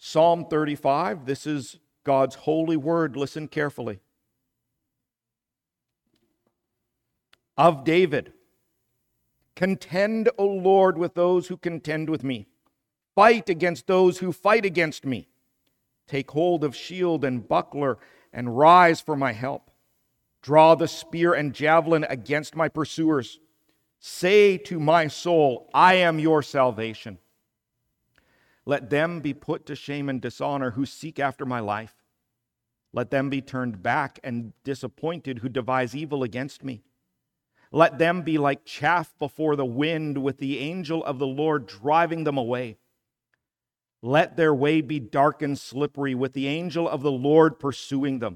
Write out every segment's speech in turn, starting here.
Psalm 35, this is God's holy word. Listen carefully. Of David, contend, O Lord, with those who contend with me. Fight against those who fight against me. Take hold of shield and buckler and rise for my help. Draw the spear and javelin against my pursuers. Say to my soul, I am your salvation. Let them be put to shame and dishonor who seek after my life. Let them be turned back and disappointed who devise evil against me. Let them be like chaff before the wind, with the angel of the Lord driving them away. Let their way be dark and slippery, with the angel of the Lord pursuing them.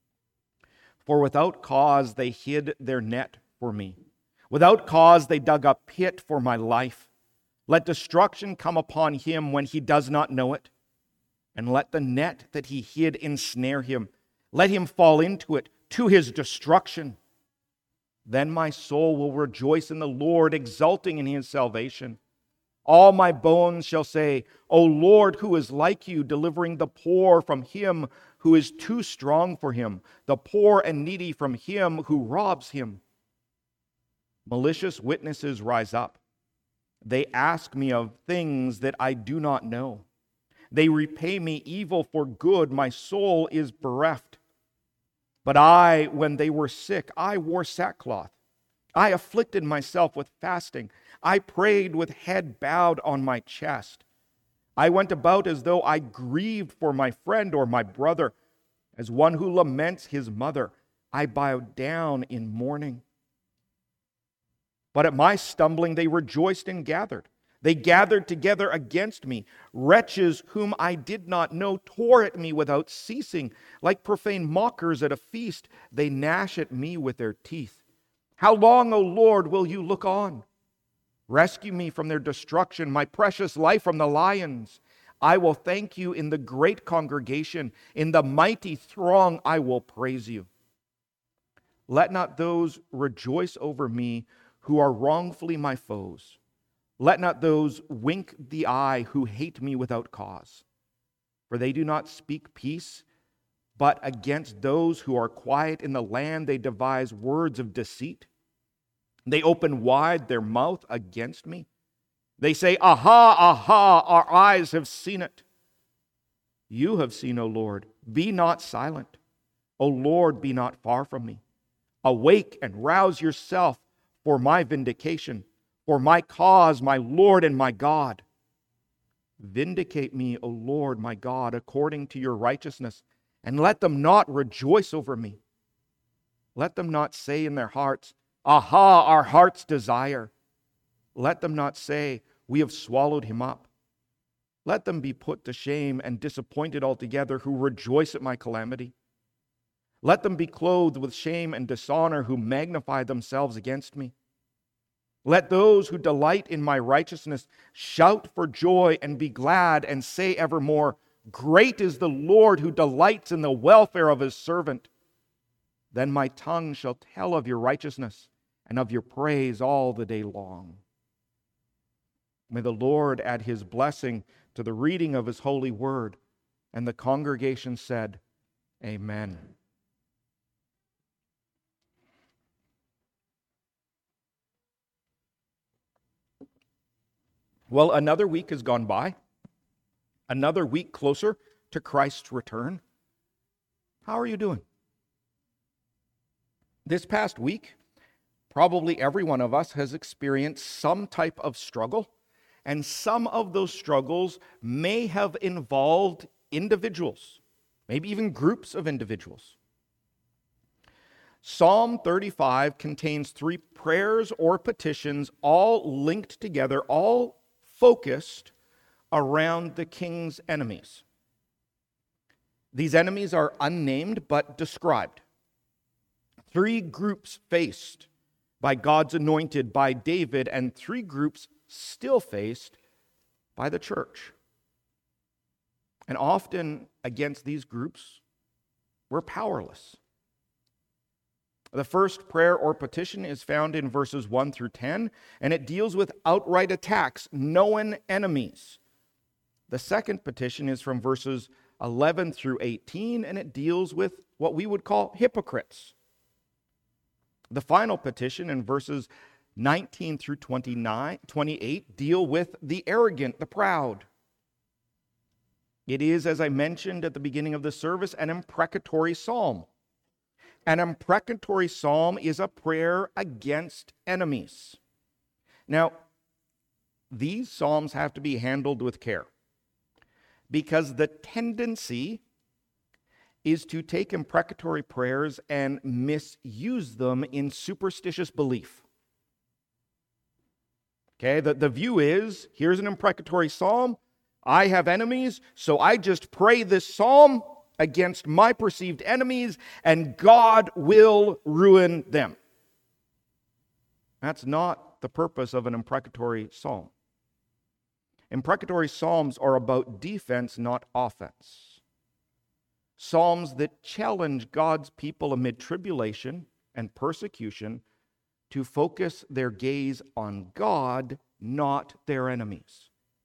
For without cause they hid their net for me. Without cause they dug a pit for my life. Let destruction come upon him when he does not know it. And let the net that he hid ensnare him. Let him fall into it, to his destruction. Then my soul will rejoice in the Lord, exulting in his salvation. All my bones shall say, O Lord, who is like you, delivering the poor from him who is too strong for him, the poor and needy from him who robs him. Malicious witnesses rise up. They ask me of things that I do not know. They repay me evil for good. My soul is bereft. But I, when they were sick, I wore sackcloth. I afflicted myself with fasting. I prayed with head bowed on my chest. I went about as though I grieved for my friend or my brother. As one who laments his mother, I bowed down in mourning. But at my stumbling they rejoiced and gathered. They gathered together against me. Wretches whom I did not know tore at me without ceasing. Like profane mockers at a feast, they gnash at me with their teeth. How long, O Lord, will you look on? Rescue me from their destruction, my precious life from the lions. I will thank you in the great congregation. In the mighty throng I will praise you. Let not those rejoice over me who are wrongfully my foes. Let not those wink the eye who hate me without cause. For they do not speak peace, but against those who are quiet in the land they devise words of deceit. They open wide their mouth against me. They say, Aha, aha, our eyes have seen it. You have seen, O Lord. Be not silent. O Lord, be not far from me. Awake and rouse yourself for my vindication, for my cause, my Lord and my God. Vindicate me, O Lord, my God, according to your righteousness, and let them not rejoice over me. Let them not say in their hearts, Aha, our heart's desire. Let them not say, We have swallowed him up. Let them be put to shame and disappointed altogether who rejoice at my calamity. Let them be clothed with shame and dishonor who magnify themselves against me. Let those who delight in my righteousness shout for joy and be glad and say evermore, Great is the Lord who delights in the welfare of his servant. Then my tongue shall tell of your righteousness and of your praise all the day long. May the Lord add his blessing to the reading of his holy word. And the congregation said, Amen. Well, another week has gone by. Another week closer to Christ's return. How are you doing? This past week, probably every one of us has experienced some type of struggle, and some of those struggles may have involved individuals, maybe even groups of individuals. Psalm 35 contains 3 prayers or petitions, all linked together, all focused around the king's enemies. These enemies are unnamed but described. 3 groups faced by God's anointed, by David, and 3 groups still faced by the church. And often against these groups, we're powerless. The first prayer or petition is found in verses 1 through 10, and it deals with outright attacks, known enemies. The second petition is from verses 11 through 18, and it deals with what we would call hypocrites. The final petition in verses 19 through 28 deal with the arrogant, the proud. It is, as I mentioned at the beginning of the service, an imprecatory psalm. An imprecatory psalm is a prayer against enemies. Now, these psalms have to be handled with care, because the tendency is to take imprecatory prayers and misuse them in superstitious belief. Okay, the view is, here's an imprecatory psalm, I have enemies, so I just pray this psalm against my perceived enemies, and God will ruin them. That's not the purpose of an imprecatory psalm. Imprecatory psalms are about defense, not offense. Psalms that challenge God's people amid tribulation and persecution to focus their gaze on God, not their enemies.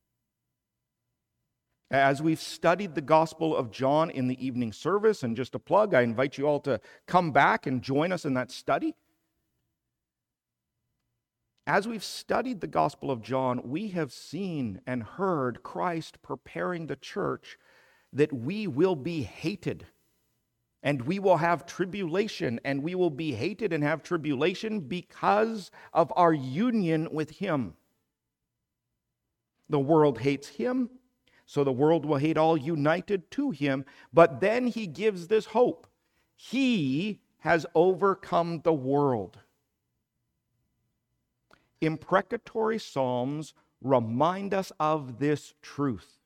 As we've studied the Gospel of John in the evening service, and just a plug, I invite you all to come back and join us in that study. As we've studied the Gospel of John, we have seen and heard Christ preparing the church that we will be hated, and we will have tribulation, and we will be hated and have tribulation because of our union with Him. The world hates Him, so the world will hate all united to Him. But then He gives this hope. He has overcome the world. Imprecatory psalms remind us of this truth.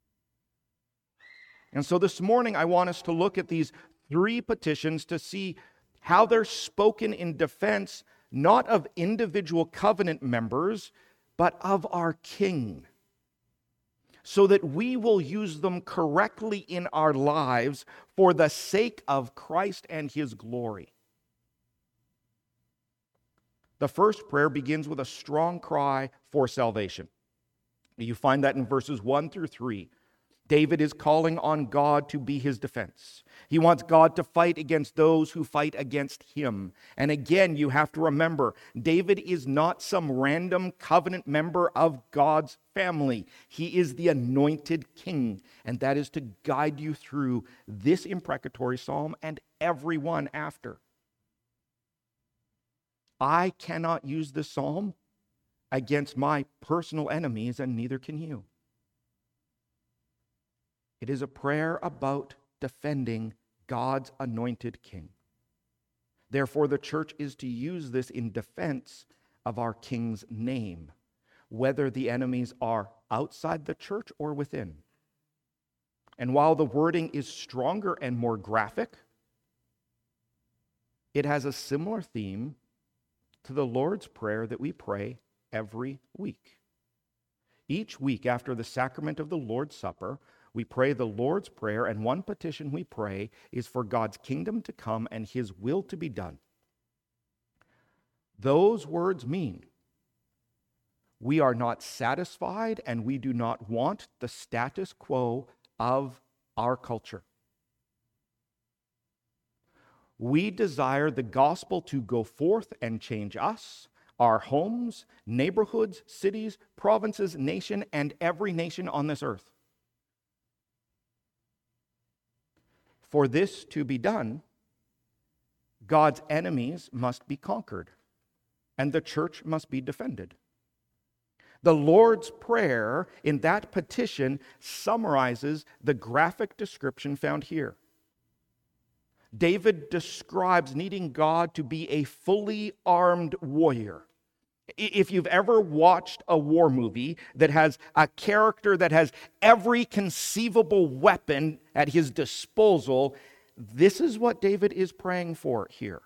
And so this morning I want us to look at these three petitions to see how they're spoken in defense, not of individual covenant members, but of our King, so that we will use them correctly in our lives for the sake of Christ and His glory. The first prayer begins with a strong cry for salvation. You find that in verses 1 through 3. David is calling on God to be his defense. He wants God to fight against those who fight against him. And again, you have to remember, David is not some random covenant member of God's family. He is the anointed king, and that is to guide you through this imprecatory psalm and every one after. I cannot use this psalm against my personal enemies, and neither can you. It is a prayer about defending God's anointed king. Therefore, the church is to use this in defense of our king's name, whether the enemies are outside the church or within. And while the wording is stronger and more graphic, it has a similar theme to the Lord's Prayer that we pray every week. Each week after the sacrament of the Lord's Supper, we pray the Lord's Prayer, and one petition we pray is for God's kingdom to come and His will to be done. Those words mean we are not satisfied and we do not want the status quo of our culture. We desire the gospel to go forth and change us, our homes, neighborhoods, cities, provinces, nation, and every nation on this earth. For this to be done, God's enemies must be conquered, and the church must be defended. The Lord's Prayer in that petition summarizes the graphic description found here. David describes needing God to be a fully armed warrior. If you've ever watched a war movie that has a character that has every conceivable weapon at his disposal, this is what David is praying for here.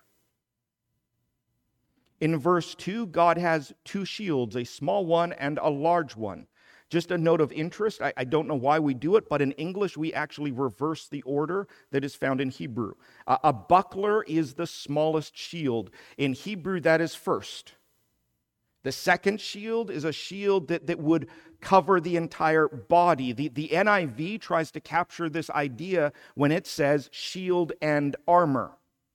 In verse 2, God has two shields, a small one and a large one. Just a note of interest, I don't know why we do it, but in English we actually reverse the order that is found in Hebrew. A buckler is the smallest shield. In Hebrew, that is first. The second shield is a shield that would cover the entire body. The NIV tries to capture this idea when it says shield and armor.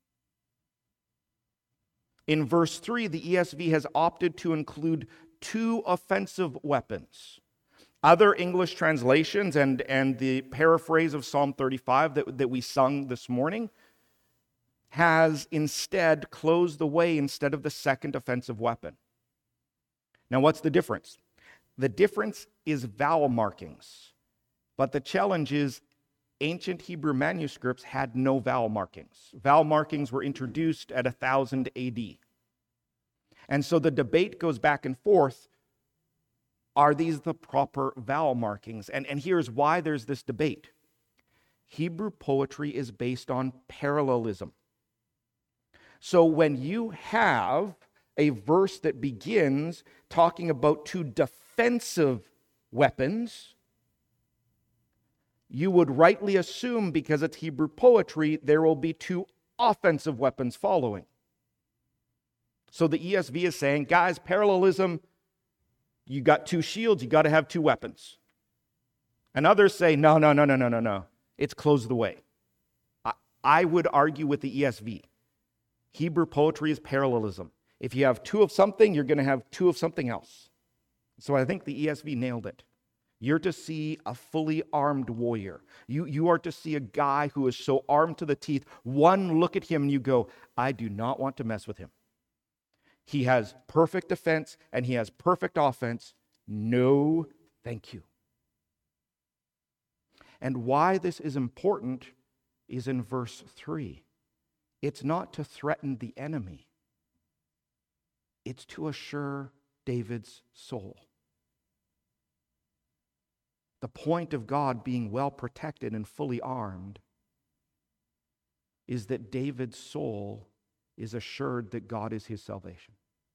In verse 3, the ESV has opted to include 2 offensive weapons. Other English translations and the paraphrase of Psalm 35 that we sung this morning has instead closed the way instead of the second offensive weapon. Now, what's the difference? The difference is vowel markings. But the challenge is ancient Hebrew manuscripts had no vowel markings. Vowel markings were introduced at 1000 AD. And so the debate goes back and forth. Are these the proper vowel markings? And here's why there's this debate. Hebrew poetry is based on parallelism. So when you have a verse that begins talking about 2 defensive weapons, you would rightly assume, because it's Hebrew poetry, there will be 2 offensive weapons following. So the ESV is saying, guys, parallelism, you got 2 shields, you got to have 2 weapons. And others say, no. It's close the way. I would argue with the ESV. Hebrew poetry is parallelism. If you have 2 of something, you're going to have 2 of something else. So I think the ESV nailed it. You're to see a fully armed warrior. You are to see a guy who is so armed to the teeth. One look at him and you go, I do not want to mess with him. He has perfect defense and he has perfect offense. No, thank you. And why this is important is in verse 3. It's not to threaten the enemy. It's to assure David's soul. The point of God being well protected and fully armed is that David's soul is assured that God is his salvation.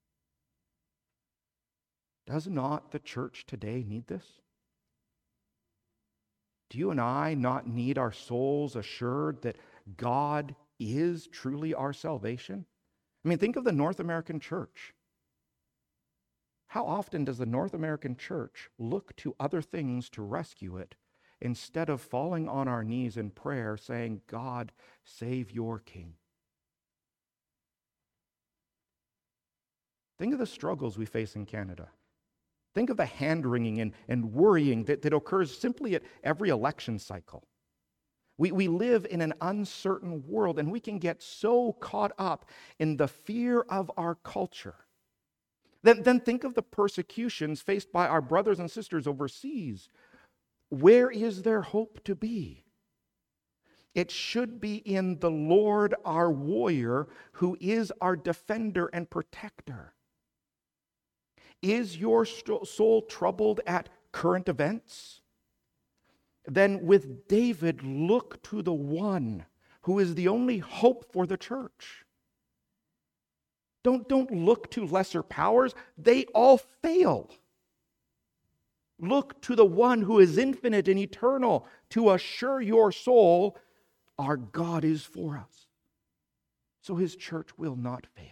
Does not the church today need this? Do you and I not need our souls assured that God is truly our salvation? I mean, think of the North American church. How often does the North American church look to other things to rescue it instead of falling on our knees in prayer saying, God, save your king? Think of the struggles we face in Canada. Think of the hand-wringing and worrying that occurs simply at every election cycle. We live in an uncertain world, and we can get so caught up in the fear of our culture. Then think of the persecutions faced by our brothers and sisters overseas. Where is their hope to be? It should be in the Lord our warrior, who is our defender and protector. Is your soul troubled at current events? Then with David, look to the one who is the only hope for the church. Don't look to lesser powers. They all fail. Look to the one who is infinite and eternal to assure your soul our God is for us. So his church will not fail.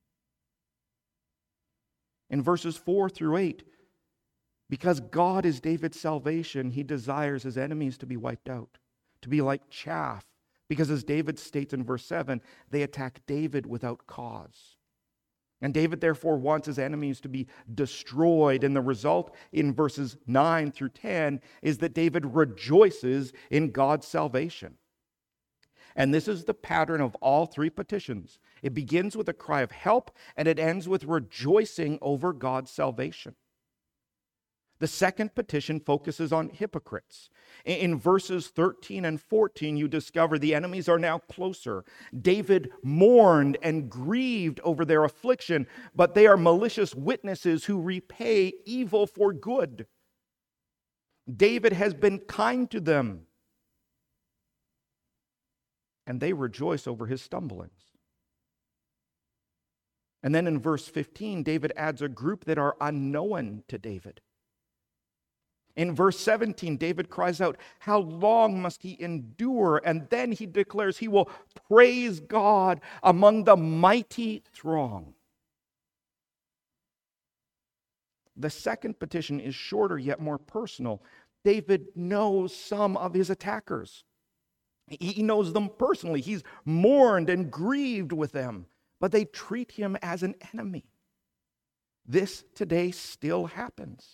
In verses 4 through 8, because God is David's salvation, he desires his enemies to be wiped out, to be like chaff. Because as David states in verse 7, they attack David without cause. And David therefore wants his enemies to be destroyed. And the result in verses 9 through 10 is that David rejoices in God's salvation. And this is the pattern of all 3 petitions. It begins with a cry of help, and it ends with rejoicing over God's salvation. The second petition focuses on hypocrites. In verses 13 and 14, you discover the enemies are now closer. David mourned and grieved over their affliction, but they are malicious witnesses who repay evil for good. David has been kind to them, and they rejoice over his stumblings. And then in verse 15, David adds a group that are unknown to David. In verse 17, David cries out, how long must he endure? And then he declares he will praise God among the mighty throng. The second petition is shorter yet more personal. David knows some of his attackers. He knows them personally. He's mourned and grieved with them, but they treat him as an enemy. This today still happens.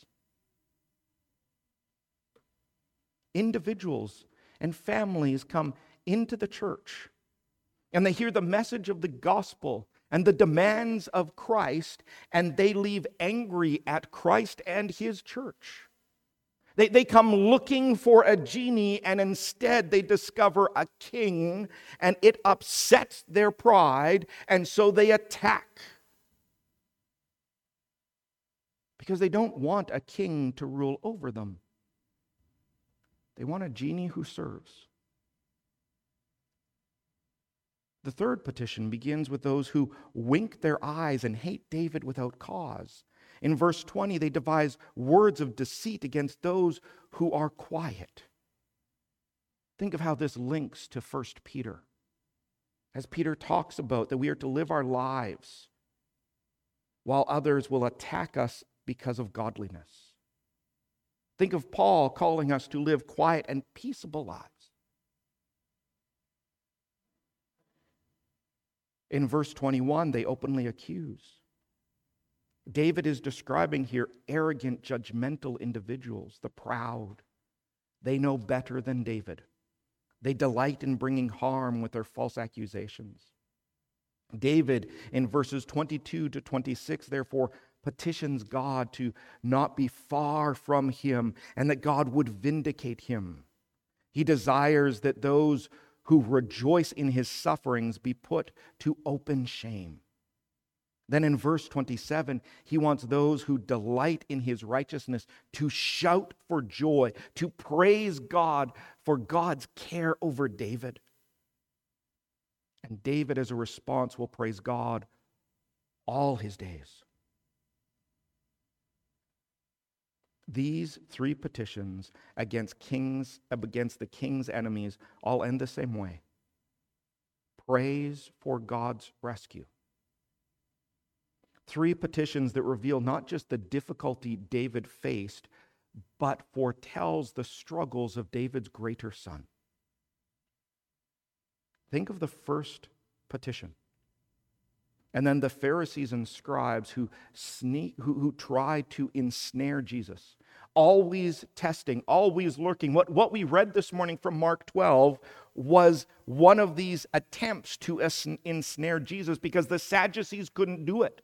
Individuals and families come into the church and they hear the message of the gospel and the demands of Christ, and they leave angry at Christ and his church. They come looking for a genie, and instead they discover a king, and it upsets their pride, and so they attack. Because they don't want a king to rule over them. They want a genie who serves. The third petition begins with those who wink their eyes and hate David without cause. In verse 20, they devise words of deceit against those who are quiet. Think of how this links to 1 Peter. As Peter talks about that we are to live our lives while others will attack us because of godliness. Think of Paul calling us to live quiet and peaceable lives. In verse 21, they openly accuse. David is describing here arrogant, judgmental individuals, the proud. They know better than David. They delight in bringing harm with their false accusations. David, in verses 22 to 26, therefore, petitions God to not be far from him and that God would vindicate him. He desires that those who rejoice in his sufferings be put to open shame. Then in verse 27, he wants those who delight in his righteousness to shout for joy, to praise God for God's care over David. And David, as a response, will praise God all his days. These three petitions against the king's enemies all end the same way. Praise for God's rescue. Three petitions that reveal not just the difficulty David faced, but foretells the struggles of David's greater son. Think of the first petition. And then the Pharisees and scribes who try to ensnare Jesus. Always testing, always lurking. What we read this morning from Mark 12 was one of these attempts to ensnare Jesus because the Sadducees couldn't do it.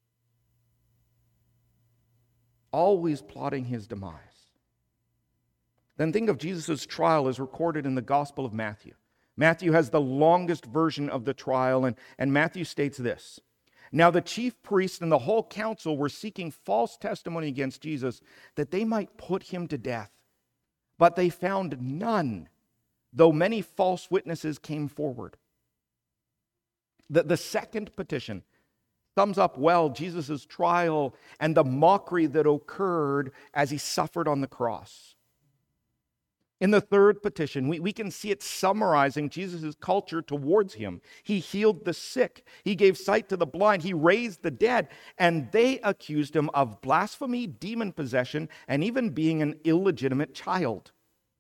Always plotting his demise. Then think of Jesus' trial as recorded in the Gospel of Matthew. Matthew has the longest version of the trial, and Matthew states this. Now the chief priests and the whole council were seeking false testimony against Jesus that they might put him to death. But they found none, though many false witnesses came forward. The second petition sums up well Jesus' trial and the mockery that occurred as he suffered on the cross. In the third petition, we can see it summarizing Jesus' culture towards him. He healed the sick. He gave sight to the blind. He raised the dead. And they accused him of blasphemy, demon possession, and even being an illegitimate child.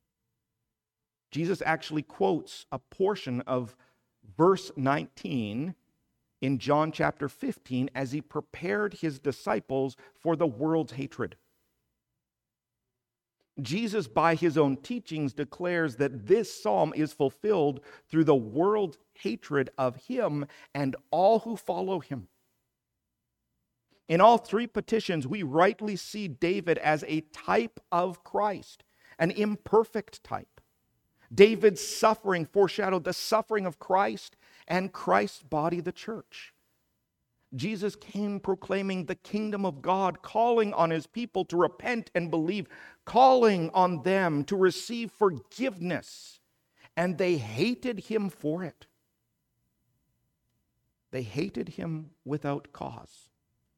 Jesus actually quotes a portion of verse 19 in John chapter 15 as he prepared his disciples for the world's hatred. Jesus, by his own teachings, declares that this psalm is fulfilled through the world's hatred of him and all who follow him. In all three petitions, we rightly see David as a type of Christ, an imperfect type. David's suffering foreshadowed the suffering of Christ and Christ's body, the church. Jesus came proclaiming the kingdom of God, calling on his people to repent and believe, calling on them to receive forgiveness, and they hated him for it. They hated him without cause.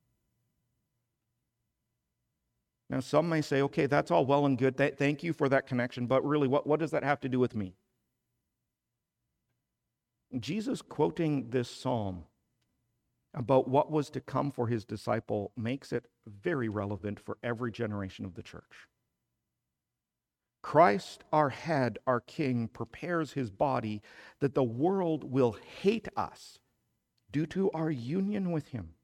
Now, some may say, okay, that's all well and good. Thank you for that connection, but really, what does that have to do with me? Jesus quoting this psalm about what was to come for his disciple makes it very relevant for every generation of the church. Christ, our head, our king, prepares his body that the world will hate us due to our union with him.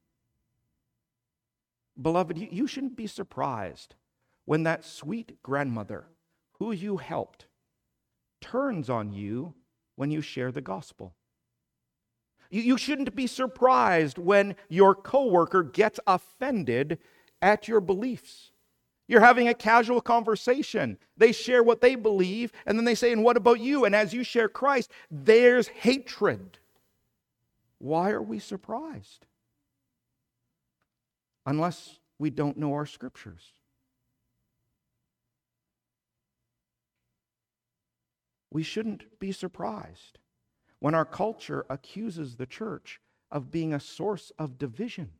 Beloved, you shouldn't be surprised when that sweet grandmother who you helped turns on you when you share the gospel. You shouldn't be surprised when your coworker gets offended at your beliefs. You're having a casual conversation. They share what they believe, and then they say, and what about you? And as you share Christ, there's hatred. Why are we surprised? Unless we don't know our scriptures. We shouldn't be surprised when our culture accuses the church of being a source of division.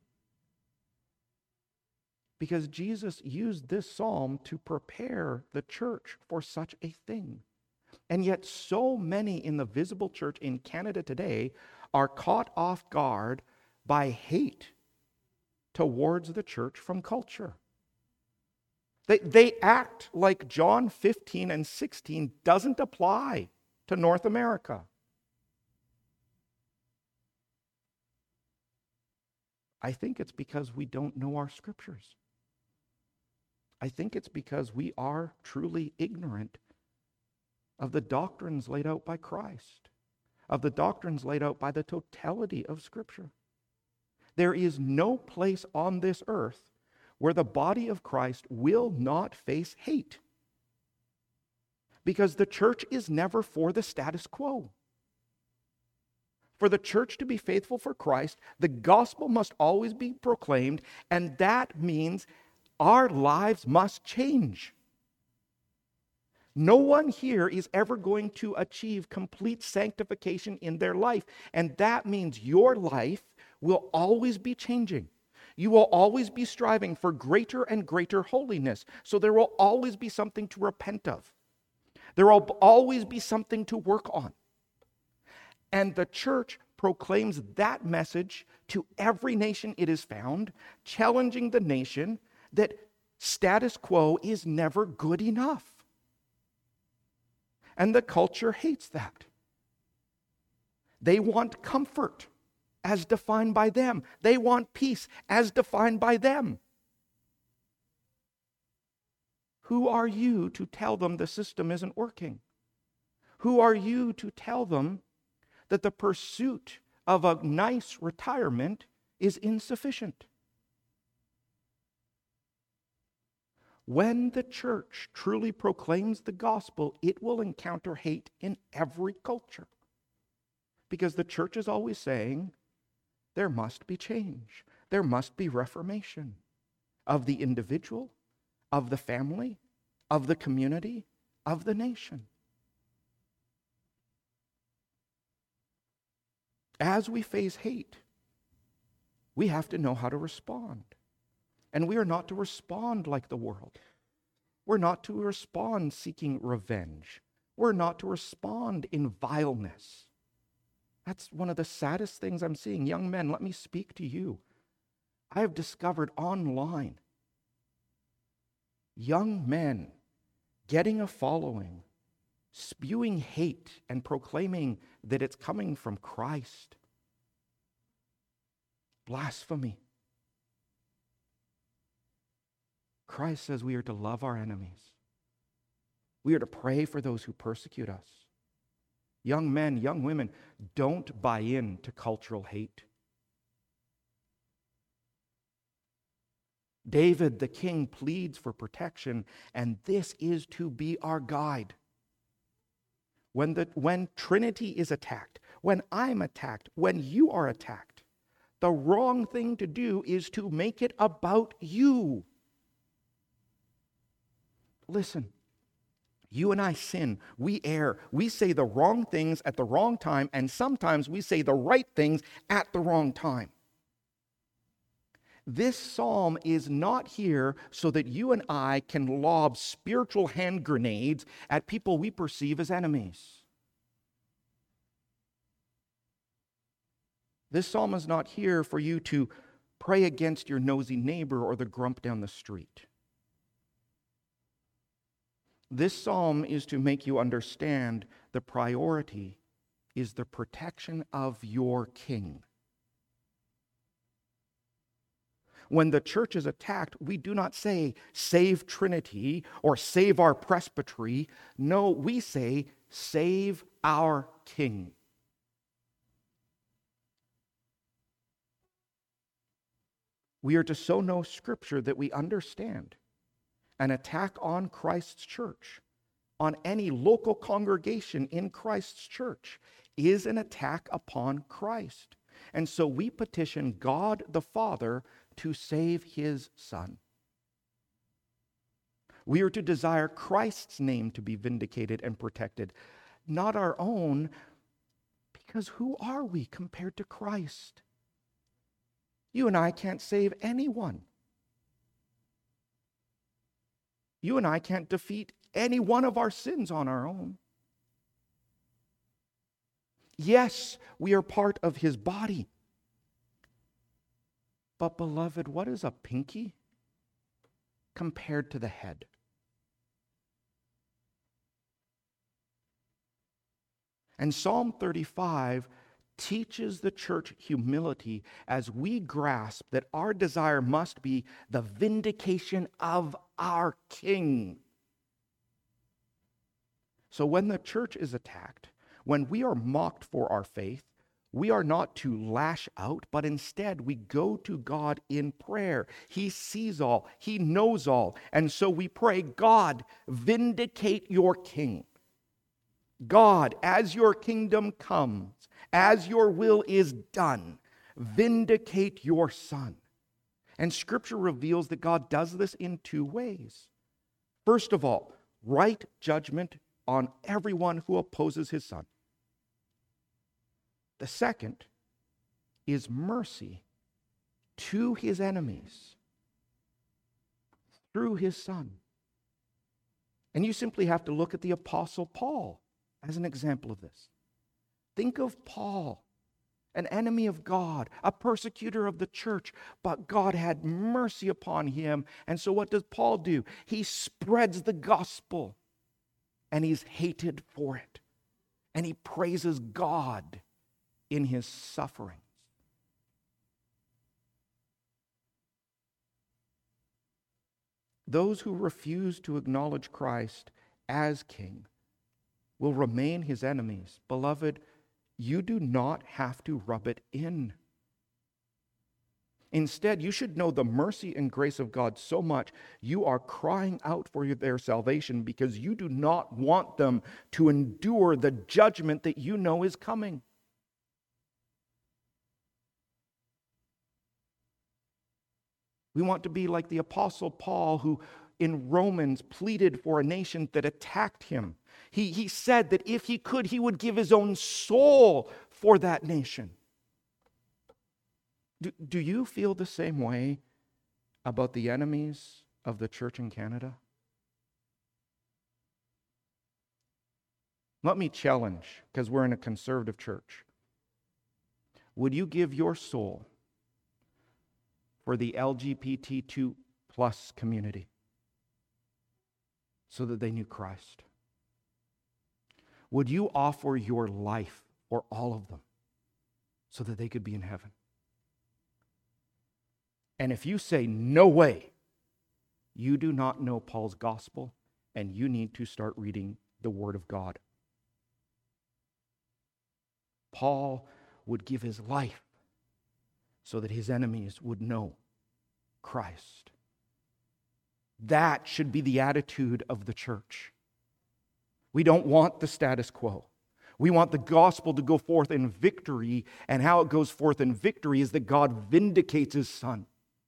Because Jesus used this psalm to prepare the church for such a thing. And yet so many in the visible church in Canada today are caught off guard by hate towards the church from culture. They act like John 15 and 16 doesn't apply to North America. I think it's because we don't know our scriptures. I think it's because we are truly ignorant of the doctrines laid out by Christ, of the doctrines laid out by the totality of Scripture. There is no place on this earth where the body of Christ will not face hate, because the church is never for the status quo. For the church to be faithful for Christ, the gospel must always be proclaimed, and that means our lives must change. No one here is ever going to achieve complete sanctification in their life, and that means your life will always be changing. You will always be striving for greater and greater holiness, so there will always be something to repent of. There will always be something to work on. And the church proclaims that message to every nation it is found, challenging the nation that status quo is never good enough. And the culture hates that. They want comfort as defined by them. They want peace as defined by them. Who are you to tell them the system isn't working? Who are you to tell them that the pursuit of a nice retirement is insufficient? When the church truly proclaims the gospel, it will encounter hate in every culture. Because the church is always saying, there must be change. There must be reformation of the individual, of the family, of the community, of the nation. As we face hate, we have to know how to respond. And we are not to respond like the world. We're not to respond seeking revenge. We're not to respond in vileness. That's one of the saddest things I'm seeing. Young men, let me speak to you. I have discovered online young men getting a following, spewing hate and proclaiming that it's coming from Christ. Blasphemy. Christ says we are to love our enemies. We are to pray for those who persecute us. Young men, young women, don't buy in to cultural hate. David, the king, pleads for protection, and this is to be our guide. When Trinity is attacked, when I'm attacked, when you are attacked, the wrong thing to do is to make it about you. Listen, you and I sin, we err, we say the wrong things at the wrong time, and sometimes we say the right things at the wrong time. This psalm is not here so that you and I can lob spiritual hand grenades at people we perceive as enemies. This psalm is not here for you to pray against your nosy neighbor or the grump down the street. This psalm is to make you understand the priority is the protection of your king. When the church is attacked, we do not say, save Trinity or save our presbytery. No, we say, save our king. We are to so know Scripture that we understand an attack on Christ's church, on any local congregation in Christ's church, is an attack upon Christ. And so we petition God the Father to save his Son. We are to desire Christ's name to be vindicated and protected, not our own, because who are we compared to Christ? You and I can't save anyone. You and I can't defeat any one of our sins on our own. Yes, we are part of his body. But beloved, what is a pinky compared to the head? And Psalm 35 teaches the church humility as we grasp that our desire must be the vindication of our King. So when the church is attacked, when we are mocked for our faith, we are not to lash out, but instead we go to God in prayer. He sees all, he knows all, and so we pray, God, vindicate your King. God, as your kingdom comes, as your will is done, vindicate your Son. And Scripture reveals that God does this in two ways. First of all, right judgment on everyone who opposes his Son. The second is mercy to his enemies through his Son. And you simply have to look at the Apostle Paul as an example of this. Think of Paul, an enemy of God, a persecutor of the church, but God had mercy upon him. And so what does Paul do? He spreads the gospel, and he's hated for it. And he praises God in his sufferings. Those who refuse to acknowledge Christ as King will remain his enemies. Beloved, you do not have to rub it in. Instead, you should know the mercy and grace of God so much you are crying out for their salvation because you do not want them to endure the judgment that you know is coming. We want to be like the Apostle Paul, who in Romans pleaded for a nation that attacked him. He said that if he could, he would give his own soul for that nation. Do you feel the same way about the enemies of the church in Canada? Let me challenge, because we're in a conservative church. Would you give your soul for the LGBTQ+ community so that they knew Christ? Would you offer your life for all of them so that they could be in heaven? And if you say, no way, you do not know Paul's gospel, and you need to start reading the Word of God. Paul would give his life so that his enemies would know Christ. That should be the attitude of the church. We don't want the status quo. We want the gospel to go forth in victory, and how it goes forth in victory is that God vindicates his Son.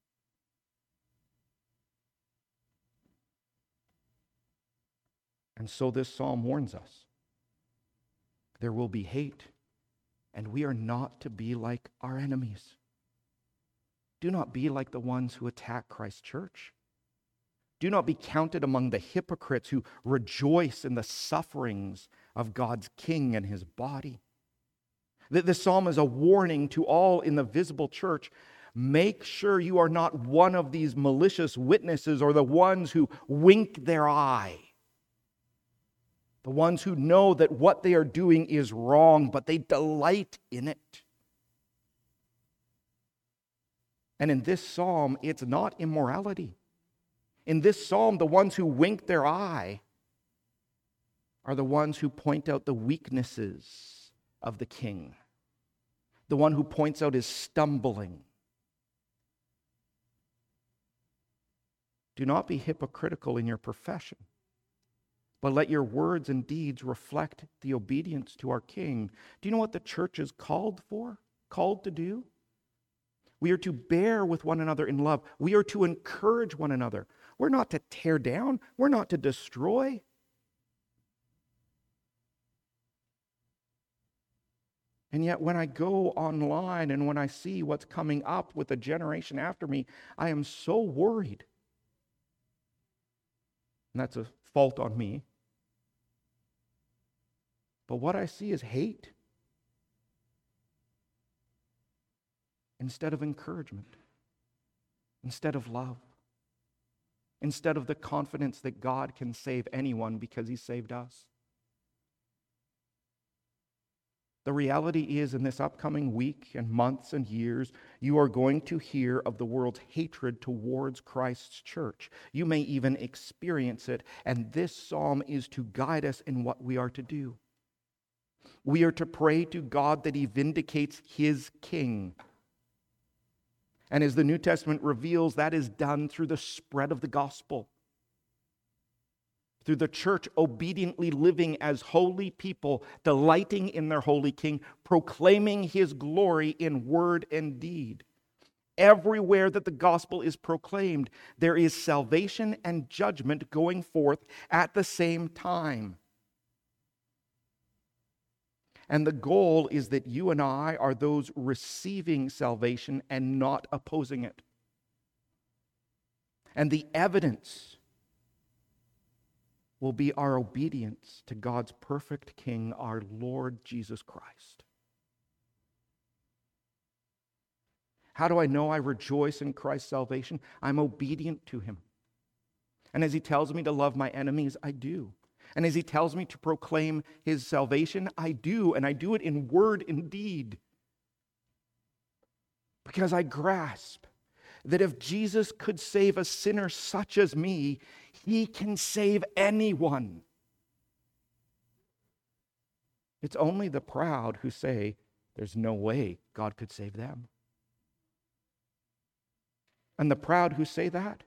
And so this psalm warns us. There will be hate, and we are not to be like our enemies. Do not be like the ones who attack Christ's church. Do not be counted among the hypocrites who rejoice in the sufferings of God's King and his body. This psalm is a warning to all in the visible church. Make sure you are not one of these malicious witnesses or the ones who wink their eye. The ones who know that what they are doing is wrong, but they delight in it. And in this psalm, it's not immorality. In this psalm, the ones who wink their eye are the ones who point out the weaknesses of the king. The one who points out his stumbling. Do not be hypocritical in your profession, but let your words and deeds reflect the obedience to our King. Do you know what the church is called for? Called to do? We are to bear with one another in love. We are to encourage one another. We're not to tear down. We're not to destroy. And yet when I go online and when I see what's coming up with the generation after me, I am so worried. And that's a fault on me. But what I see is hate instead of encouragement, instead of love, instead of the confidence that God can save anyone because He saved us. The reality is, in this upcoming week and months and years, you are going to hear of the world's hatred towards Christ's church. You may even experience it, and this psalm is to guide us in what we are to do. We are to pray to God that He vindicates His King. And as the New Testament reveals, that is done through the spread of the gospel. Through the church obediently living as holy people, delighting in their holy King, proclaiming His glory in word and deed. Everywhere that the gospel is proclaimed, there is salvation and judgment going forth at the same time. And the goal is that you and I are those receiving salvation and not opposing it. And the evidence will be our obedience to God's perfect King, our Lord Jesus Christ. How do I know I rejoice in Christ's salvation? I'm obedient to Him. And as He tells me to love my enemies, I do. And as He tells me to proclaim His salvation, I do. And I do it in word and deed. Because I grasp that if Jesus could save a sinner such as me, He can save anyone. It's only the proud who say, there's no way God could save them. And the proud who say that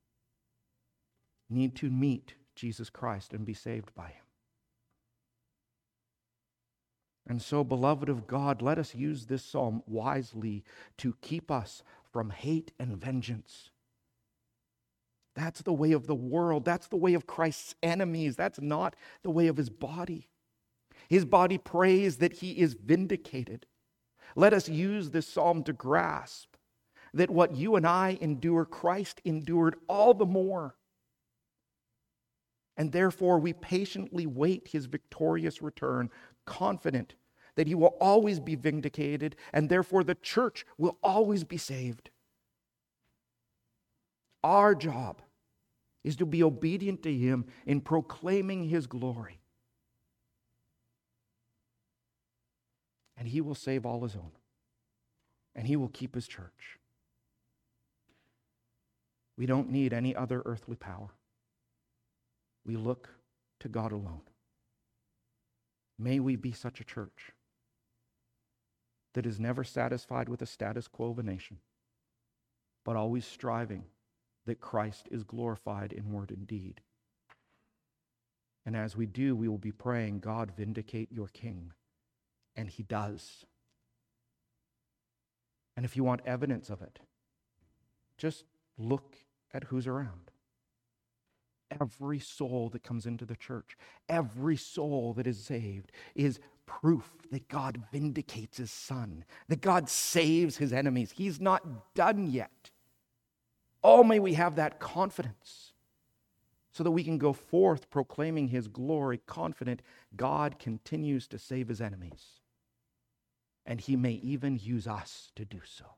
need to meet Jesus Christ and be saved by Him. And so, beloved of God, let us use this psalm wisely to keep us from hate and vengeance. That's the way of the world. That's the way of Christ's enemies. That's not the way of His body. His body prays that He is vindicated. Let us use this psalm to grasp that what you and I endure, Christ endured all the more. And therefore, we patiently wait His victorious return, confident that He will always be vindicated, and therefore the church will always be saved. Our job is to be obedient to Him in proclaiming His glory. And He will save all His own. And He will keep His church. We don't need any other earthly power. We look to God alone. May we be such a church that is never satisfied with the status quo of a nation, but always striving that Christ is glorified in word and deed. And as we do, we will be praying, God, vindicate your King. And He does. And if you want evidence of it, just look at who's around. Every soul that comes into the church, every soul that is saved is proof that God vindicates His Son, that God saves His enemies. He's not done yet. Oh, may we have that confidence so that we can go forth proclaiming His glory, confident God continues to save His enemies. and he may even use us to do so.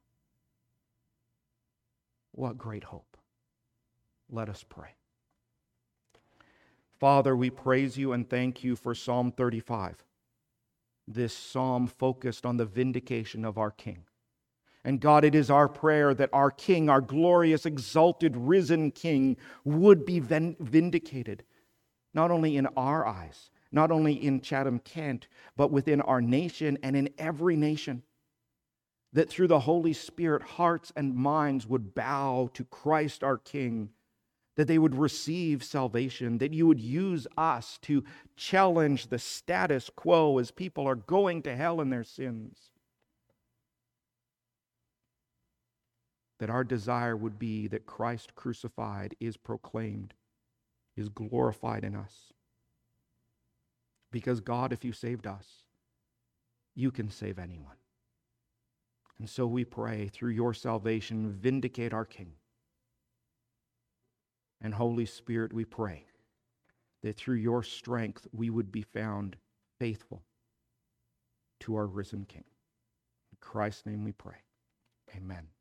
What great hope. Let us pray. Father, we praise you and thank you for Psalm 35. This psalm focused on the vindication of our King. And God, it is our prayer that our King, our glorious, exalted, risen King, would be vindicated, not only in our eyes, not only in Chatham-Kent, but within our nation and in every nation. That through the Holy Spirit, hearts and minds would bow to Christ our King, that they would receive salvation, that you would use us to challenge the status quo as people are going to hell in their sins. That our desire would be that Christ crucified is proclaimed, is glorified in us. Because God, if you saved us, you can save anyone. And so we pray, through your salvation, vindicate our King. And Holy Spirit, we pray that through your strength we would be found faithful to our risen King. In Christ's name we pray. Amen.